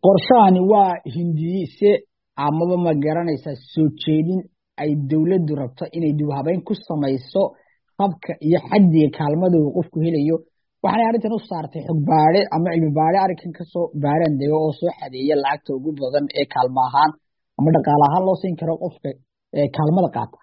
qorshahani waa hindiise amaba ma garanaysaa soo jeedin ay dawladdu rabto inay dib u habeyn ku samayso habka iyo xaddiga kaalmada uu qofku helayo waxaanay arrintan u saartay xog baadhe ama cilmi baadhe arrinkan ka soo baaraan dego oo soo xadeeya lacagta ugu badan ee kaalmo ahaan ama dhaqaale ahaan loo siin karo qofka kaalmada qaata.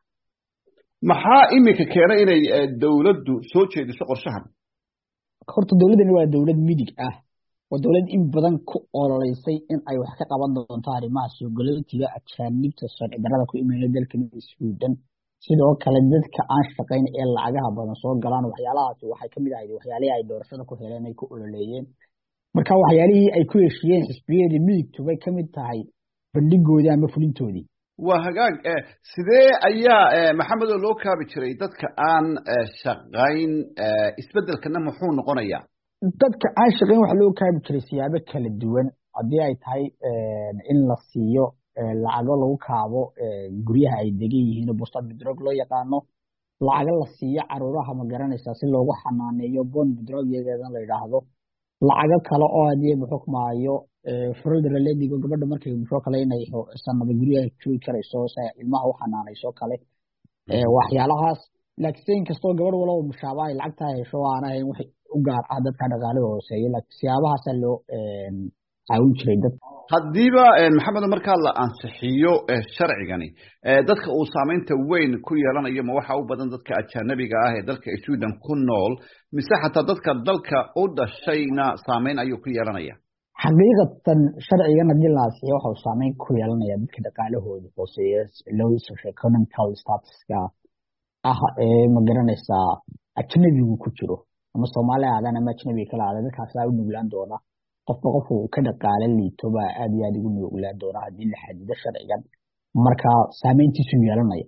maxaa iminka keenay inay dawladdu soo jeediso qorshahan? horta dawladdani waa dawlad midig ah, waa dawlad in badan ku ololeysay in ay wax ka qaban doonto arrimaha soo galootiga ajaanibta sharci darrada ku imaanaya dalkan Sweden. sidoo kale dadka aan shaqayn ee lacagaha badan soo galaan waxyaalahaas waxay kamid ahayd waxyaalihii ay doorashada ku heleen ay ku ololeeyeen. marka waxyaalihii ay ku heshiyeen xisbiyada midigtu bay kamid tahay bandhigoodii ama fulintoodii. waa hagaag sidee ayaa maxamed oo loo kaabi jiray dadka aan shaqayn isbedelkana muxuu noqonayaa? dadka aan shaqayn waxa loo kaabi jiray siyaabo kala duwan haddii ay tahay in la siiyo lacago lagu kaabo guryaha ay degan yihiin boostada bedroog loo yaqaano, lacago la siiyo caruuraha ma garanaysaa si loogu xanaaneeyo bond bedroogyadeedan la yidhaahdo, lacago kale oo haddii muxukmaayo furada la dhigo gabadha markay muxuu kale inay sanado guryaha joogi karayso si ilmaha u xanaanayso kale waxyaalahaas. laakiin kastoo gabadh walba mushaabaha lacagta hesho aan ahayn wax u gaar ah dadka dhaqaale hooseeya laakiin siyaabahaas loo caawin jiray dad. haddiiba maxamed markaa la ansixiyo sharcigani dadka uu saameynta weyn ku yeelanayo ma waxa u badan dadka ajnabiga ah ee dalka Sweden ku nool mise xataa dadka dalka u dhashayna saameyn ayuu ku yeelanaya? xaqiiqatan sharcigan haddii la ansixiyo waxa uu saameyn ku yeelanaya dadka dhaqaalahooda hooseeya low socio-economic statuska ah ee ma garanaysaa ajnabigu ku jiro ama Soomaaliya aadan ama ajnabi kala aadan dadkaas ay u nuglaan doona qof uu ka dhaqaale liito ba aad iyo aad ugu nuglaan doona haddii la xadido sharcigan marka saameyntiisu yeelanaya.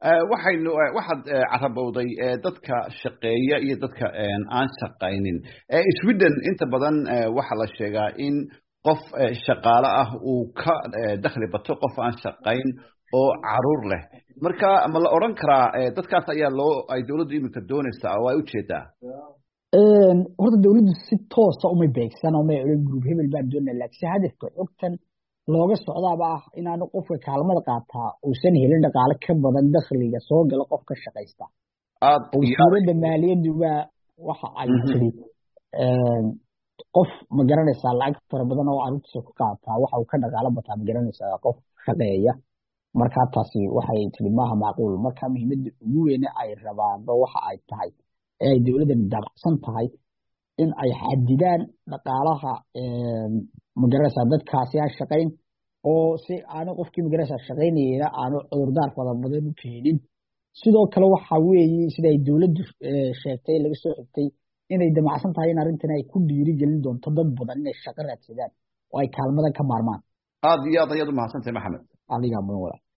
waxaad carabowday dadka shaqeeya iyo dadka aan shaqaynin Sweden inta badan waxa la sheegaa in qof shaqaale ah uu ka dakhli bato qof aan shaqayn oo caruur leh. marka ma la oran karaa dadkaas ayaa ay dawladdu iminka doonaysaa oo ay u jeedaa? horta dawladdu si toos ah uma beegsan oo ma group hebel baa doonaya laakiin hadafka xogtan looga socdaaba ah inaanu qofka kaalmada qaataa uusan helin dhaqaale ka badan dakhliga soo gala qofka shaqaysta. wasiirada maaliyaddu waa waxa ay tiri qof ma garanaysaa lacag fara badan oo caruurtiisa ku qaataa waxa uu ka dhaqaale bataa ma garanaysaa qof shaqeeya. marka taasi waxay tiri maaha macquul. marka muhiimadda ugu weyn ay rabaan waxa ay tahay ay dawladda dabacsan tahay in ay xadidaan dhaqaalaha ma garanaysaa dadkaasi aan shaqayn oo si aanu qofkii ma garanaysaa shaqaynayna aanu cudurdaar fara badan u keenin. sidoo kale waxa weeye sida ay dawladdu sheegtay laga soo xigtay inay damacsan tahay in arrintan ay ku dhiirigelin doonto dad badan inay shaqo raadsadaan oo ay kaalmadan ka maarmaan. aad iyo aad ayaad u mahadsantahay maxamed. adiga mudan walaal.